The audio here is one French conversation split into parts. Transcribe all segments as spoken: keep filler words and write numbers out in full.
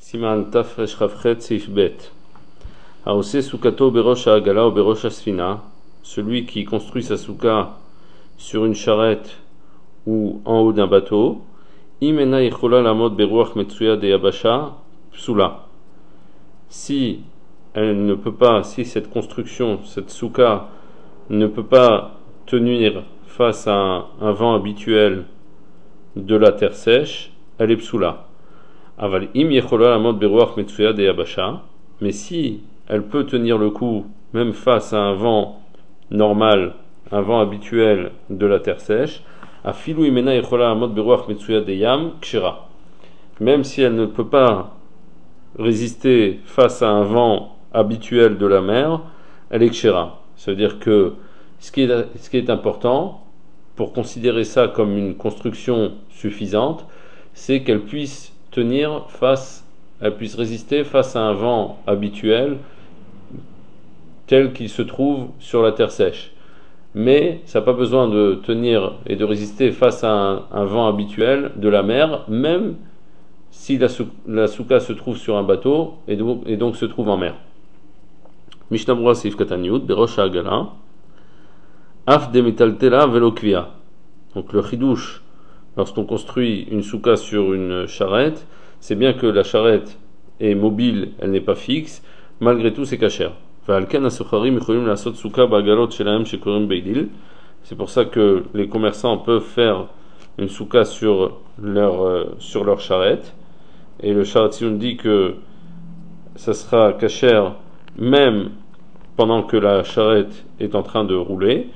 Siman Tafresh Rafret Seif Bet. Aose Sukato Berosh Agala ou Berosh Asfina, celui qui construit sa souka sur une charrette ou en haut d'un bateau. Imena Ichola Lamod Beruach Metsuya de Yabasha Psula. Si elle ne peut pas, si cette construction, cette souka ne peut pas tenir face à un, un vent habituel de la terre sèche, elle est psula. Aval im yechola lamod beruach metsuya de yabasha, mais si elle peut tenir le coup même face à un vent normal, un vent habituel de la terre sèche, afilu imena yechola lamod beruach metsuya de yam kshira. Même si elle ne peut pas résister face à un vent habituel de la mer, elle est kshira. Ça veut dire que ce qui est, ce qui est important pour considérer ça comme une construction suffisante, c'est qu'elle puisse tenir face, elle puisse résister face à un vent habituel tel qu'il se trouve sur la terre sèche. Mais ça n'a pas besoin de tenir et de résister face à un, un vent habituel de la mer, même si la, la souka se trouve sur un bateau et donc, et donc se trouve en mer. Mishnah Berurah Seif Katan Yud, Berosh Ha'agala, Af de metaltela velokvia. Donc le chidouche, lorsqu'on construit une souka sur une charrette, c'est bien que la charrette est mobile, elle n'est pas fixe, malgré tout c'est kasher. C'est pour ça que les commerçants peuvent faire une souka sur leur, euh, sur leur charrette, et le Sharatzion dit que ça sera kasher même pendant que la charrette est en train de rouler,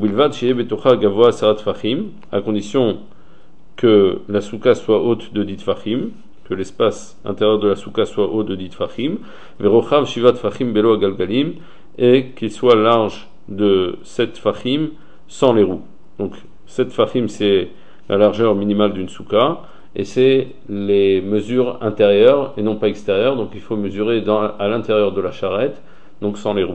à condition que la souka soit haute de dix tfachim, que l'espace intérieur de la souka soit haut de dix tfachim, verochav shivat tfachim belo agalgalim, et qu'il soit large de sept tfachim sans les roues. Donc sept tfachim c'est la largeur minimale d'une souka, et c'est les mesures intérieures et non pas extérieures, donc il faut mesurer dans, à l'intérieur de la charrette, donc sans les roues.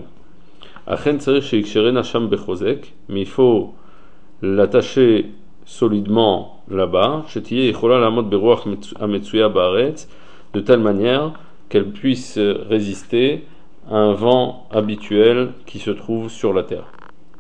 Mais il faut l'attacher solidement là-bas, de telle manière qu'elle puisse résister à un vent habituel qui se trouve sur la terre.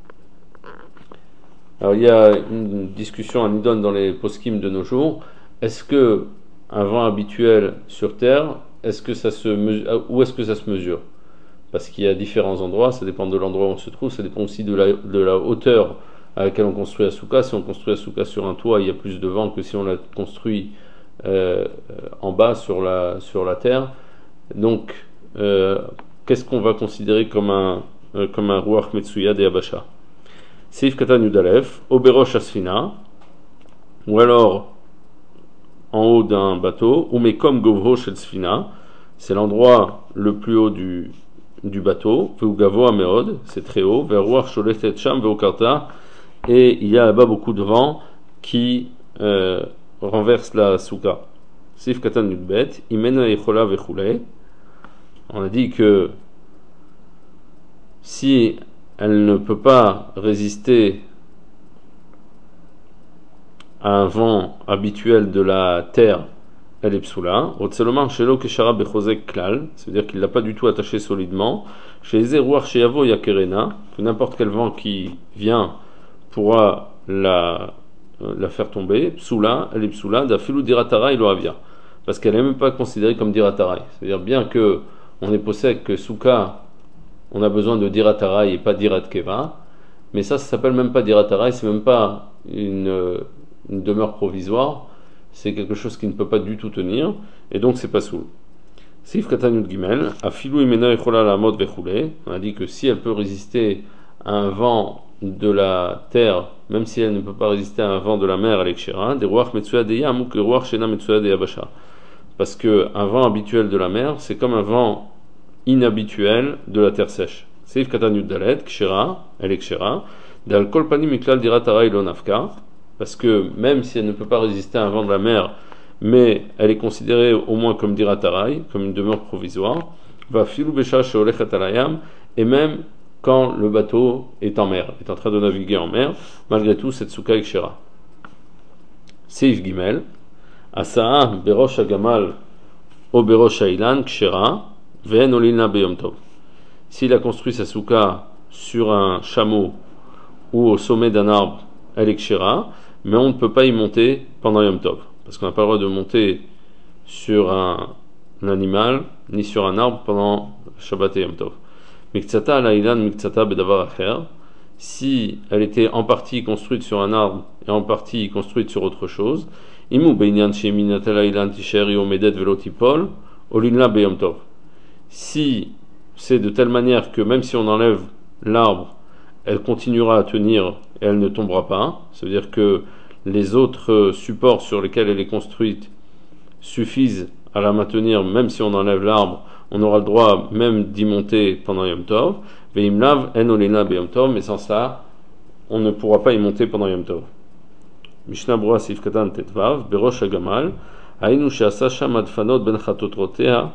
Alors il y a une discussion à Nidon dans les poskim de nos jours. Est-ce que un vent habituel sur terre, est-ce que ça se mesure, où est-ce que ça se mesure? Parce qu'il y a différents endroits, ça dépend de l'endroit où on se trouve, ça dépend aussi de la, de la hauteur à laquelle on construit la souka. Si on construit la souka sur un toit, il y a plus de vent que si on la construit euh, en bas sur la, sur la terre. Donc, euh, qu'est-ce qu'on va considérer comme un, euh, comme un ruach metsuya de yabasha? Seif katan yudalef, oberosh asfina, ou alors en haut d'un bateau, ou mekom govro shel sfina, c'est l'endroit le plus haut du du bateau, c'est très haut, et il y a là-bas beaucoup de vent qui euh, renverse la souka. On a dit que si elle ne peut pas résister à un vent habituel de la terre, elle est psula. C'est-à-dire qu'il l'a pas du tout attaché solidement. Chez les eruach sheyavo yakerena, que n'importe quel vent qui vient pourra la, la faire tomber. Psula, elle est psula. Dafilu diratarai lo avia, parce qu'elle n'est même pas considérée comme diratarai. C'est-à-dire bien que on est possède que souka, on a besoin de diratarai et pas dirat keva, mais ça, ça s'appelle même pas diratarai, c'est même pas une, une demeure provisoire. C'est quelque chose qui ne peut pas du tout tenir, et donc c'est pas soul. Sif katanyut gimel, afilu imena echola la mode vechule. On a dit que si elle peut résister à un vent de la terre, même si elle ne peut pas résister à un vent de la mer, elle est kshera. Des ruach metsuya de yam ou que ruach shena metsuya de yabasha. Parce que un vent habituel de la mer, c'est comme un vent inhabituel de la terre sèche. Sif katanyut dalet, kshera, elle est kshera. Dal kol panim miklal diratara ilonafka. Parce que même si elle ne peut pas résister à un vent de la mer, mais elle est considérée au moins comme diratarai, comme une demeure provisoire, va filu besha sheolechet alayam, et même quand le bateau est en mer, est en train de naviguer en mer, malgré tout cette souka est kshera. Seif gimel, asaa berosh agamal Oberosh Ailan, Kshera, Ven Olina Beyom Tov. S'il a construit sa souka sur un chameau ou au sommet d'un arbre, elle est Kshera, mais on ne peut pas y monter pendant Yom Tov. Parce qu'on n'a pas le droit de monter sur un, un animal, ni sur un arbre pendant Shabbat et Yom Tov. Miktsata Lailan, Miktsata Bedavar Acher. Si elle était en partie construite sur un arbre et en partie construite sur autre chose, Imu Beinyan Sheminat Lailan Tisher Yomedet Velotipol, Olinla Beyom Tov. Si c'est de telle manière que même si on enlève l'arbre, elle continuera à tenir et elle ne tombera pas, ça veut dire que les autres supports sur lesquels elle est construite suffisent à la maintenir, même si on enlève l'arbre, on aura le droit même d'y monter pendant Yom Tov. Veimlav en olina beyom tov, mais sans ça, on ne pourra pas y monter pendant Yom Tov. Mishnah Brura Sif Katan Tetvav, Berosh Agamal, Ainu Sheasa Sham Adfanot Ben Chatotrotea,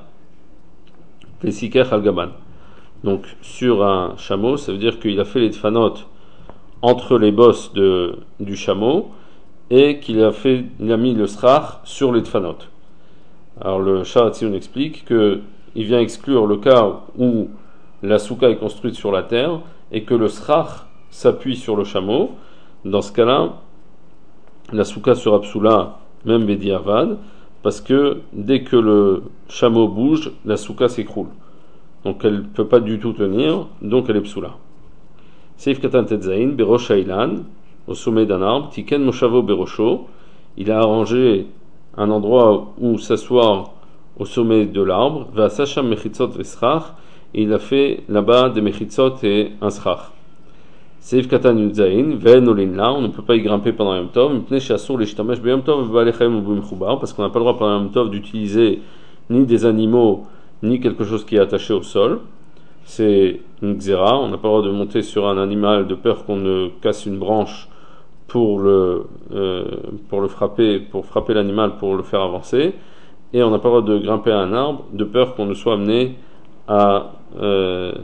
Vesikech Al Gaban. Donc sur un chameau, ça veut dire qu'il a fait les tfanot entre les bosses de, du chameau et qu'il a fait, il a mis le srach sur les tfanot. Alors le Sharatzion explique que il vient exclure le cas où la souka est construite sur la terre et que le srach s'appuie sur le chameau. Dans ce cas-là, la souka sera psoula, même bediavad, parce que dès que le chameau bouge, la souka s'écroule. Donc elle ne peut pas du tout tenir, donc elle est psoula. Seif katan tetzain, berosh ailan, au sommet d'un arbre, tiken moshavo berosho, il a arrangé un endroit où s'asseoir au sommet de l'arbre, va sacham mechitzot vesrach, et il a fait là-bas des mechitzot et un srach. Seif katan yudzain, ven olinla, on ne peut pas y grimper pendant Yom Tov, mipnei she'asur lishtamesh beyom tov v'balechayim u'b'mechubar, parce qu'on n'a pas le droit pendant Yom Tov d'utiliser ni des animaux ni quelque chose qui est attaché au sol. C'est une xéra, on n'a pas le droit de monter sur un animal de peur qu'on ne casse une branche pour le, euh, pour le frapper, pour frapper l'animal, pour le faire avancer, et on n'a pas le droit de grimper à un arbre de peur qu'on ne soit amené à, euh,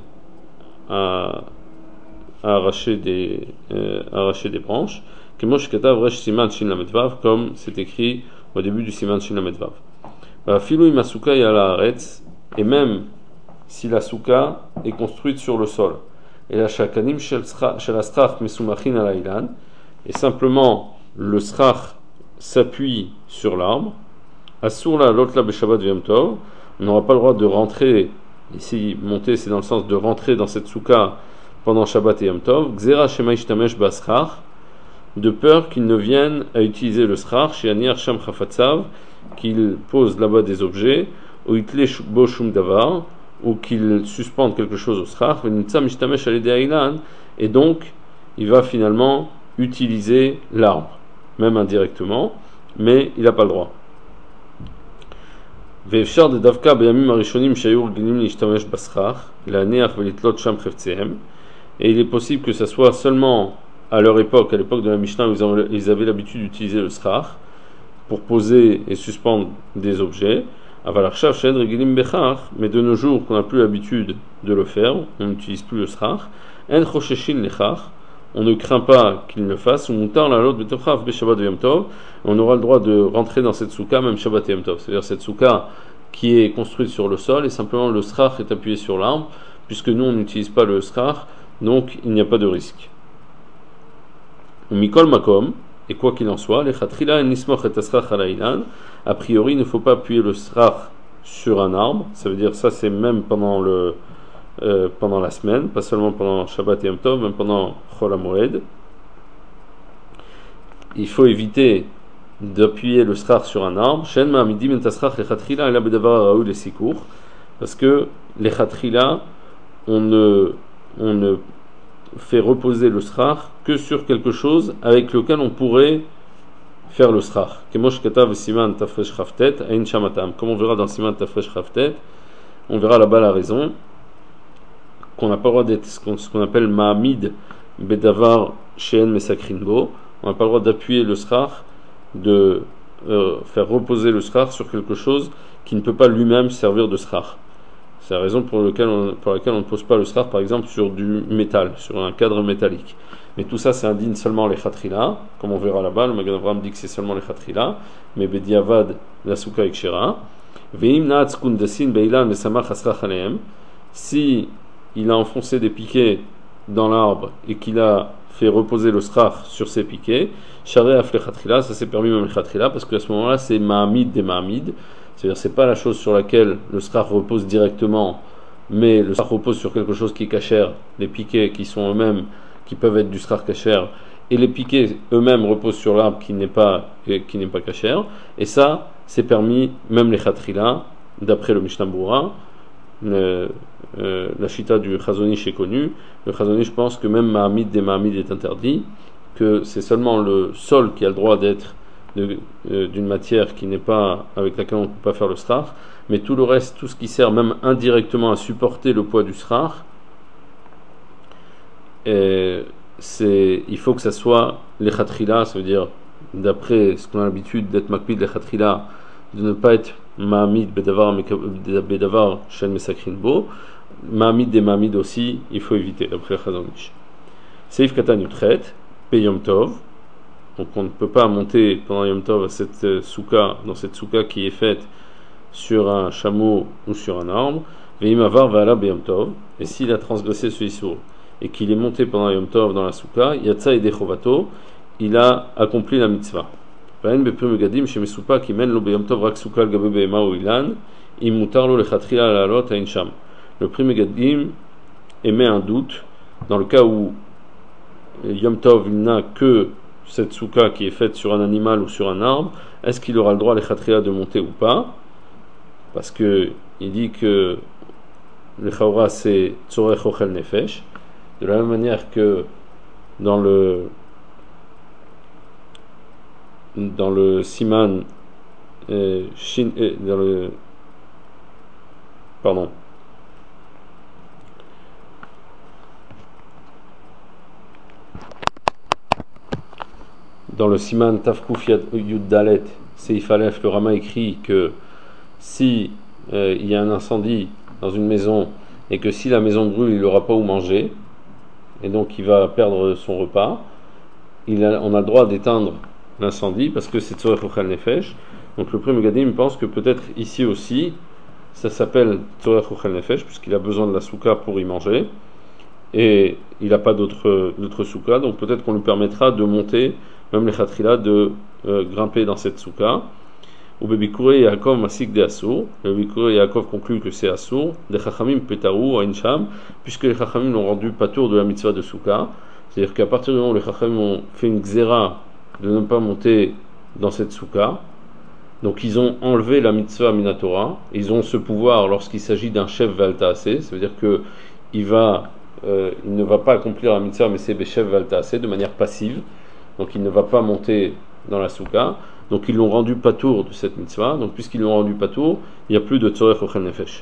à, à arracher des, euh, à arracher des branches. Comme c'est écrit au début du Siman Shin Lamed Vav. Et même si la souka est construite sur le sol, et la shakanim shel astrach mesumachin alaylan, et simplement le srach s'appuie sur l'arbre, asur la lotla beshabbat v'yom tov, on n'aura pas le droit de rentrer, ici monter c'est dans le sens de rentrer dans cette souka pendant Shabbat et Yom Tov, gzera shema ishtamesh basrach, de peur qu'ils ne viennent à utiliser le srach, chez Anir Sham Chafatzav, qu'ils posent là-bas des objets, ou itle bo shum davar, ou qu'il suspende quelque chose au srach, et donc il va finalement utiliser l'arbre, même indirectement, mais il n'a pas le droit. Et il est possible que ce soit seulement à leur époque, à l'époque de la Mishnah, où ils avaient l'habitude d'utiliser le srach pour poser et suspendre des objets. Mais de nos jours, qu'on n'a plus l'habitude de le faire, on n'utilise plus le srach. On ne craint pas qu'il le fasse. On aura le droit de rentrer dans cette souka, même Shabbat et Yom Tov. C'est-à-dire cette souka qui est construite sur le sol et simplement le srach est appuyé sur l'arbre, puisque nous on n'utilise pas le srach, donc il n'y a pas de risque. Mikol makom, et quoi qu'il en soit, les chatrila nismoch et asrach alaylan, a priori il ne faut pas appuyer le srach sur un arbre, ça veut dire ça c'est même pendant le euh, pendant la semaine, pas seulement pendant Shabbat et Yom Tov, même pendant Chol HaMoed. Il faut éviter d'appuyer le srach sur un arbre, shen ma'amidim et asrach les chatrila ela bedavar raoul les sikour, parce que les chatrila on ne on ne fait reposer le srach que sur quelque chose avec lequel on pourrait faire le srach. Comme on verra dans Siman Tafresh Chavtet, on verra là-bas la raison qu'on n'a pas le droit d'être ce qu'on, ce qu'on appelle ma'amid bedavar she'en mesakrinbo. On n'a pas le droit d'appuyer le srach, de euh, faire reposer le srach sur quelque chose qui ne peut pas lui-même servir de srach. C'est la raison pour, lequel on, pour laquelle on ne pose pas le srach, par exemple, sur du métal, sur un cadre métallique. Mais tout ça, c'est indigne seulement les chatrila, comme on verra là-bas. Le Magen Avraham dit que c'est seulement les chatrila, mais bediavad, la souka et kshera. Veim naatz kundasin beilan mesamach asrach aleem. Si il a enfoncé des piquets dans l'arbre et qu'il a fait reposer le srach sur ses piquets, charé aflechatchila, ça s'est permis même lechatchila, parce qu'à ce moment-là c'est mahamid des mahamid, c'est-à-dire c'est pas la chose sur laquelle le srach repose directement, mais le srach repose sur quelque chose qui est kasher, les piquets qui sont eux-mêmes, qui peuvent être du srach kasher, et les piquets eux-mêmes reposent sur l'arbre qui n'est pas qui n'est pas kasher, et ça c'est permis même lechatchila, d'après le Mishnah Berurah. Euh, euh, la chita du Chazonish est connue. Le Chazonish pense que même Mahamid des Mahamid est interdit, que c'est seulement le sol qui a le droit d'être de, euh, d'une matière qui n'est pas avec laquelle on ne peut pas faire le srach, mais tout le reste, tout ce qui sert même indirectement à supporter le poids du srach, et c'est, il faut que ça soit lechatchila, ça veut dire d'après ce qu'on a l'habitude d'être makpid lechatchila, de ne pas être Mahamid bedavar bedavar shen mesakrin bo. Mahamid des Mahamid aussi, il faut éviter d'après le Chazonish. Seif katan yutret pe yom tov. Donc on ne peut pas monter pendant yom tov à cette souka, dans cette souka qui est faite sur un chameau ou sur un arbre. Veim avar ve'ala beyom tov. Et s'il a transgressé ce issour et qu'il est monté pendant yom tov dans la souka, yatsa et dechovato, il a accompli la mitzvah. Le Pri Megadim émet un doute dans le cas où Yom Tov il n'a que cette souka qui est faite sur un animal ou sur un arbre, est-ce qu'il aura le droit lechatria de monter ou pas? Parce que il dit que le chaura c'est tzorech ochel nefesh, de la même manière que dans le dans le siman euh, shin, euh, dans le pardon dans le siman tafkuf yud dalet seif alef, le Rama écrit que si euh, il y a un incendie dans une maison et que si la maison brûle, il n'aura pas où manger et donc il va perdre son repas, il a, on a le droit d'éteindre l'incendie parce que c'est tzorech ochel nefesh. Donc le Pri Megadim pense que peut-être ici aussi ça s'appelle tzorech ochel nefesh puisqu'il a besoin de la souka pour y manger et il n'a pas d'autre d'autre souka, donc peut-être qu'on lui permettra de monter même les chatrila de euh, grimper dans cette souka. Ou Bebikure Yaakov Masik de Assour. Le Bebikure Yaakov conclut que c'est Assour. Des Chachamim Petarou Aincham, puisque les Chachamim l'ont rendu patour de la mitzvah de souka. C'est-à-dire qu'à partir du moment où les Chachamim ont fait une xéra de ne pas monter dans cette souka, donc ils ont enlevé la mitzvah minatora. Ils ont ce pouvoir lorsqu'il s'agit d'un chef valtaasé, ça veut dire que il va, euh, il ne va pas accomplir la mitzvah, mais c'est chef valtaasé de manière passive. Donc il ne va pas monter dans la souka. Donc ils l'ont rendu patour de cette mitzvah. Donc puisqu'ils l'ont rendu patour, il n'y a plus de tzorech ochel nefesh.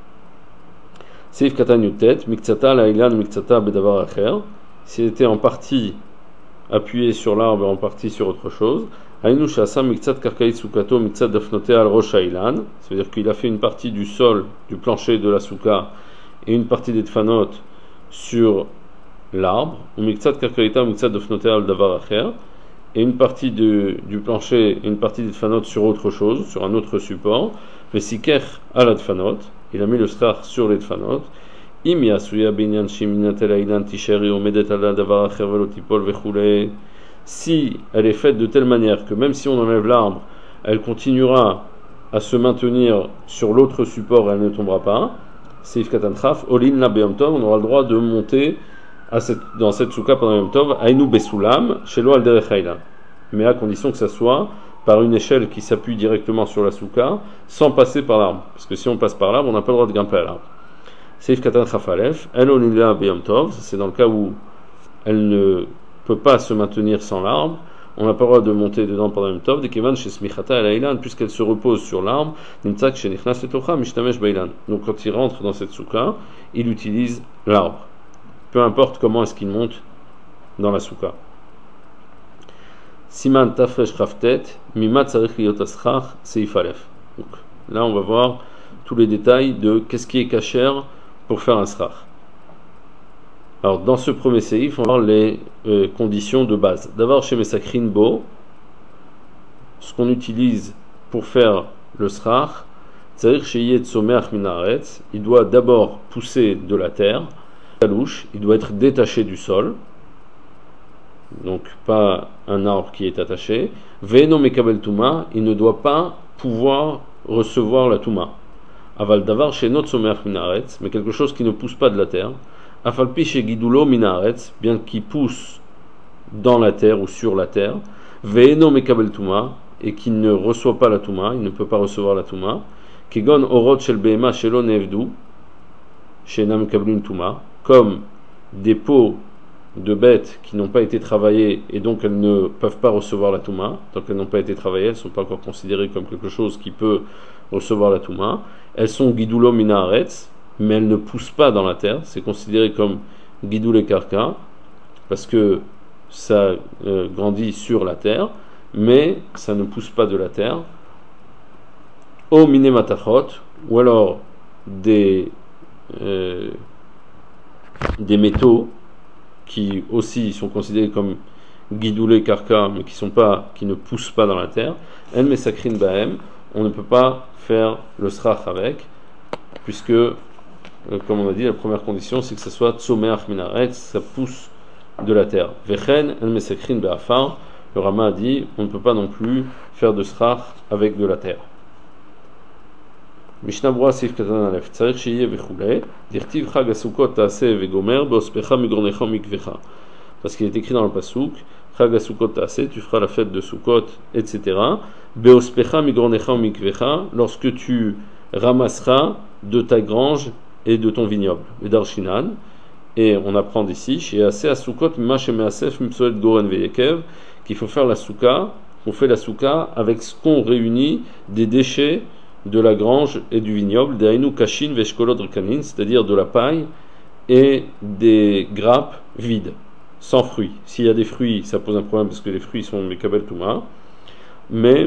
Seif katan yutet miktsata la'ilan miktsata bedavar acher. S'il était en partie appuyé sur l'arbre et en partie sur autre chose, hainu shasa miktsat karkait sukato miktsat dafnotea al rosh ha'ilan. Ça veut dire qu'il a fait une partie du sol, du plancher de la souka et une partie des tfanot sur l'arbre. Ou miktsat karkaita miktsat dafnotea al davar acher. Et une partie de, du plancher et une partie des tfanot sur autre chose, sur un autre support. Mais siker à la tfanot, il a mis le star sur les tfanot. Im yasuya binyan shiminat elailan tisheri omedet ala davar acher velotipol vechule. Si elle est faite de telle manière que même si on enlève l'arbre, elle continuera à se maintenir sur l'autre support et elle ne tombera pas. Seif katantraf, olin la beom tov, on aura le droit de monter à cette, dans cette souka pendant Yom Tov, Aïnou Besoulam, Shelo al derech haïla. Mais à condition que ça soit par une échelle qui s'appuie directement sur la souka, sans passer par l'arbre. Parce que si on passe par l'arbre, on n'a pas le droit de grimper à l'arbre. Seif Katan Chafalef, El Onila Beyom Tov, c'est dans le cas où elle ne peut pas se maintenir sans l'arbre, on n'a pas le droit de monter dedans pendant Yom Tov, Dekevan chez Smichata el Ailan, puisqu'elle se repose sur l'arbre, Nimtzak chez Nichnas Letocha, Mishtamesh Bailan. Donc quand il rentre dans cette souka, il utilise l'arbre. Peu importe comment est-ce qu'il monte dans la souka. Siman tafresh raftet, mimat tzarich liot aschach, seif alef. Donc là, on va voir tous les détails de qu'est-ce qui est kasher pour faire un schach. Alors, dans ce premier seif, on va voir les euh, conditions de base. D'abord, chez Mesakrin Bo, ce qu'on utilise pour faire le schach, c'est-à-dire chez Tsomeach Minaretz, il doit d'abord pousser de la terre, talouche, il doit être détaché du sol, donc pas un arbre qui est attaché. Ve'eno Mekabel Tuma, il ne doit pas pouvoir recevoir la Tuma. Aval Davar chez Not Tsomeach Minaretz, mais quelque chose qui ne pousse pas de la terre. Afalpi chez Gidulo Minaretz, bien qu'il pousse dans la terre ou sur la terre. Ve'eno Mekabel Tuma, et qui ne reçoit pas la Touma, il ne peut pas recevoir la Touma. Kegon Orot Shel Behema Shelo Nevdu, Shenam Kablin Touma, comme des peaux de bêtes qui n'ont pas été travaillées et donc elles ne peuvent pas recevoir la Touma. Tant qu'elles n'ont pas été travaillées, elles ne sont pas encore considérées comme quelque chose qui peut recevoir la Touma. Elles sont Gidulo Minaretz, mais elles ne poussent pas dans la terre. C'est considéré comme Gidule Karka, parce que ça euh, grandit sur la terre, mais ça ne pousse pas de la terre. Au minematachot, ou alors des, euh, des métaux qui aussi sont considérés comme guidoulés karka, mais qui, sont pas, qui ne poussent pas dans la terre. En mesakrin bahem, on ne peut pas faire le srach avec, puisque, euh, comme on a dit, la première condition c'est que ce soit tsomeach minaretz, ça pousse de la terre. Vechen en mesakrin be'afar, le Rama a dit, on ne peut pas non plus faire de srach avec de la terre. Mishnah Brura Sif Katan Alef Tzarich Sheyeh Vechulei Dirtiv Chag Asukot Taaseh Vegomer Beospecha Migornecha Mikvecha, parce qu'il est écrit dans le pasuk Chag Asukot Taaseh, tu feras la fête de Sukkot, et cetera. Beospecha Migornecha Mikvecha, lorsque tu ramasseras de ta grange et de ton vignoble. Et Darshinan, et on apprend d'ici chez Aseh Asukot Mimach Measef Mipsolet Goren Veyekev, qu'il faut faire la souka, qu'on fait la souka avec ce qu'on réunit des déchets de la grange et du vignoble, d'Ainu Kashin Veshkolot Rekanin, c'est-à-dire de la paille et des grappes vides, sans fruits. S'il y a des fruits, ça pose un problème parce que les fruits sont Mekabel Touma, mais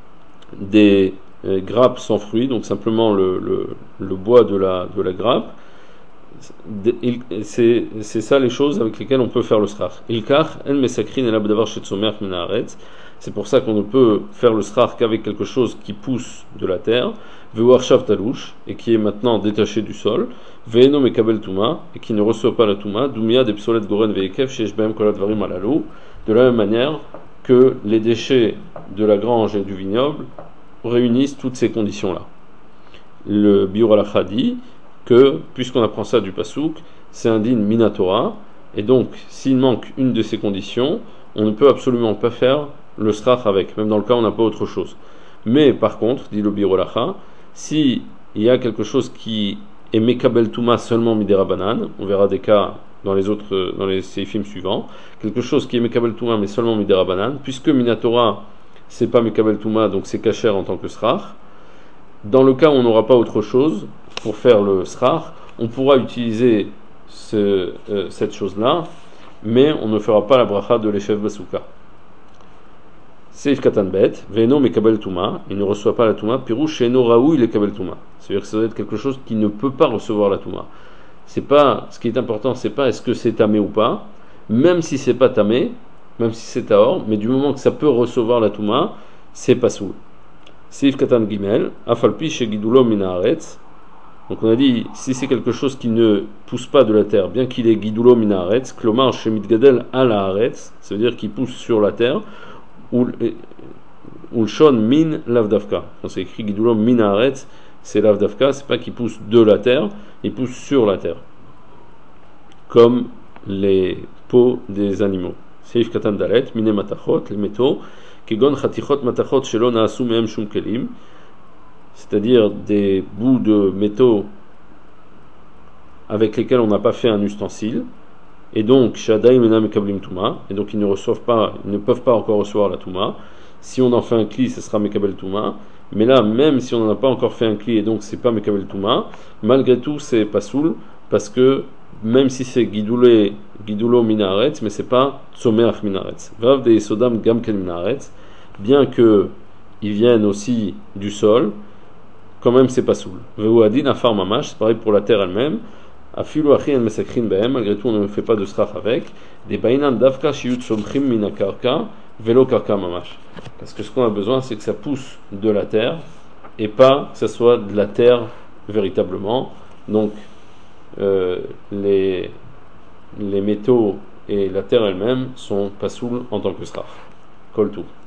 des euh, grappes sans fruits, donc simplement le, le, le bois de la, de la grappe, c'est, c'est ça les choses avec lesquelles on peut faire le srach. Ilkar, en mesakrin el abdavar shetzomer minaretz. C'est pour ça qu'on ne peut faire le srach qu'avec quelque chose qui pousse de la terre, ve'uarshav talouche, et qui est maintenant détaché du sol, ve'eno mekabel tuma, et qui ne reçoit pas la tuma, dumia des psolet goren ve'ekev shesh behem kol advarim alalou, de la même manière que les déchets de la grange et du vignoble réunissent toutes ces conditions-là. Le Biur Halacha dit que, puisqu'on apprend ça du Passouk, c'est un din minatora, et donc, s'il manque une de ces conditions, on ne peut absolument pas faire le srach avec, même dans le cas où on n'a pas autre chose. Mais, par contre, dit le Biur Halacha, si il y a quelque chose qui est mekabel tuma seulement midera banan, on verra des cas dans les autres, dans les séifim suivants, quelque chose qui est mekabel tuma mais seulement midera banan, puisque minatora, c'est pas mekabel tuma, donc c'est kasher en tant que srach. Dans le cas où on n'aura pas autre chose pour faire le srach, on pourra utiliser ce, euh, cette chose-là, mais on ne fera pas la bracha de l'Eshev Basuka. Seif Katan Bet, Veno Mekabel Tuma, il ne reçoit pas la Tuma, Pirouche Sheno Raoui le Kabel Tuma. C'est-à-dire que ça doit être quelque chose qui ne peut pas recevoir la Tuma. C'est pas, ce qui est important, c'est pas est-ce que c'est tamé ou pas, même si c'est pas tamé, même si c'est taor, mais du moment que ça peut recevoir la Tuma, c'est pas soul. Seif Katan Gimel, Afalpi Shegidulo Minaretz. Donc on a dit, si c'est quelque chose qui ne pousse pas de la terre, bien qu'il est Gidulo Minaretz, Klomar Shemit Gadel à la Haaretz, ça veut dire qu'il pousse sur la terre, ou le shon min lavdavka. Quand c'est écrit Gidulo Minaretz, c'est lavdavka, c'est pas qu'il pousse de la terre, il pousse sur la terre. Comme les peaux des animaux. Seif Katan Dalet, Mine Matachot, les métaux, Kegon Chatichot Matachot Shelo Naasu Mehem Shum Kelim, c'est-à-dire des bouts de métaux avec lesquels on n'a pas fait un ustensile, et donc Shadai Menam Mekablim Tuma, et donc ils ne reçoivent pas, ils ne peuvent pas encore recevoir la Tuma. Si on en fait un kli, ce sera Mekabel Tuma, mais là, même si on n'en a pas encore fait un kli, et donc c'est pas Mekabel Tuma, malgré tout c'est pas soul, parce que même si c'est Gidoulé, Gidulo Minaretz, mais c'est pas Tsomeach Minaretz. Vav de Sodam Gamken Minaretz, bien que ils viennent aussi du sol, quand même c'est pas soul. Veu Adin Afar Mamash, c'est pareil pour la terre elle-même. Afilu Achi en Mesakrin Behem, malgré tout on ne fait pas de strach avec. Des Bainan Davka Shiut Somchim Minakarka, Velo Karka Mamash. Parce que ce qu'on a besoin c'est que ça pousse de la terre, et pas que ce soit de la terre véritablement. Donc euh, les, les métaux et la terre elle-même sont pas saouls en tant que sraf. Kol tout.